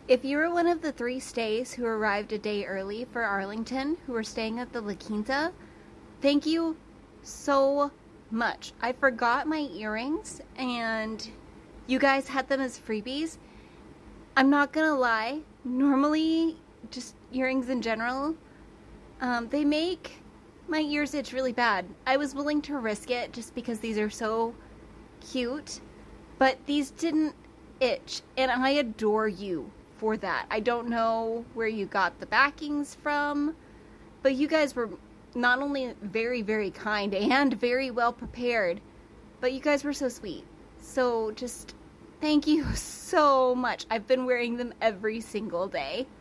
If you were one of the 3 stays who arrived a day early for Arlington, who were staying at the La Quinta, thank you so much. I forgot my earrings and you guys had them as freebies. I'm not gonna lie, normally just earrings in general, they make my ears itch really bad. I was willing to risk it just because these are so cute, but these didn't itch, and I adore you for that. I don't know where you got the backings from, but you guys were not only very, very kind and very well prepared, but you guys were so sweet. So just thank you so much. I've been wearing them every single day.